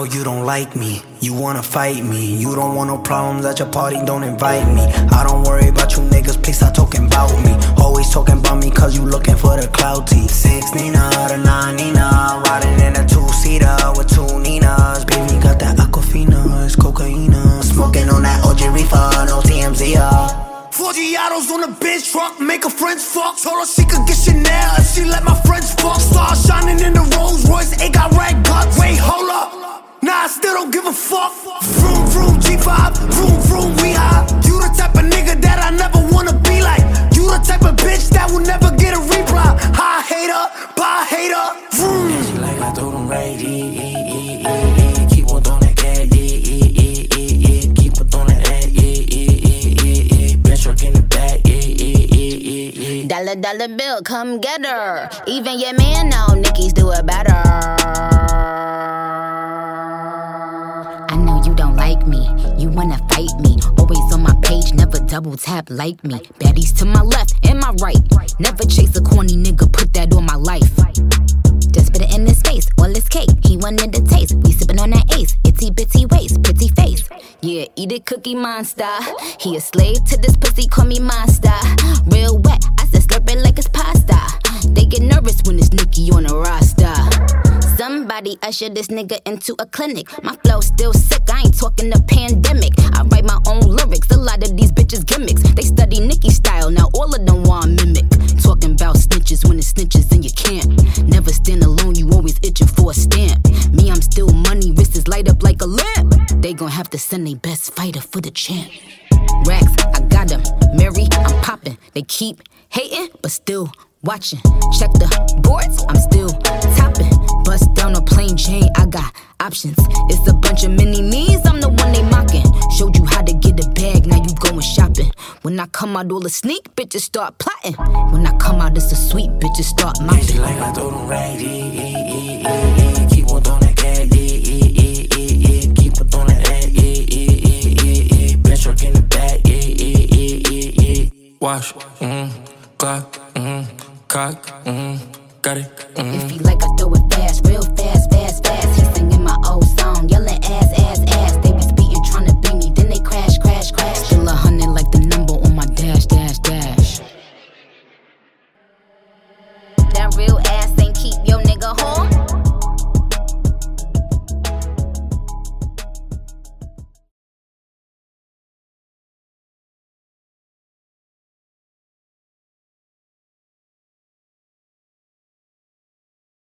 you don't like me, you wanna fight me. You don't want no problems at your party, don't invite me. I don't worry about you niggas, please stop talking about me. Always talking about me cause you looking for the clout tee. 6 Nina, the 9 Nina, riding in a 2-seater with 2 Ninas. Baby got that Aquafina, it's cocaina. Smoking on that OG reefer, no TMZ. 4 Giottos on a bench truck, make her friends fuck. Told her she could get Chanel if she let my friends fuck. Stars shining in the Rolls Royce, it got red guts. Wait, hold up, nah, I still don't give a fuck. Vroom, vroom, G5, vroom, vroom, we high. You the type of nigga that I never wanna be like. You the type of bitch that will never get a reply. High hater, bye hater, vroom. She like I throw them right, keep on throwing that cat, keep on throwing that truck in the back, Dollar, dollar bill, come get her. Even your man know Nicki's do it better. I know you don't like me, you wanna fight me. Always on my page, never double tap like me. Baddies to my left and my right. Never chase a corny nigga, put that on my life. Just put it in his face, all his cake. He wanted the taste, we sippin' on that ace. Itty bitty waist, pretty face. Yeah, eat it, Cookie Monster. He a slave to this pussy, call me monster. Real wet, I said slurp it like it's pasta. They get nervous when it's Nicki on the roster. Somebody usher this nigga into a clinic. My flow still sick, I ain't talking the pandemic. I write my own lyrics, a lot of these bitches gimmicks. They study Nicki style, now all of them want mimic. Talking about snitches when it's snitches in your camp. Never stand alone, you always itching for a stamp. Me, I'm still money, wrists is light up like a lamp. They gon' have to send their best fighter for the champ. Racks, I got them. Mary, I'm popping. They keep hating, but still watching. Check the boards, I'm still topping. Bust down a plain Jane, I got options. It's a bunch of mini-me's, I'm the one they mocking. Showed you how to get a bag, now you going shopping. When I come out, all the sneak bitches start plotting. When I come out, it's a sweet bitches start mopping. She like I throw them right, keep on throwing that cat, keep on throwing that bench truck in the back, wash, clock, cock, got it. If he like I throw it fast, real fast, fast, fast. He singing my old song, yelling ass, ass, ass. They be speeding, trying to beat me, then they crash, crash, crash. Still 100 like the number on my dash, dash, dash. That real ass ain't keep your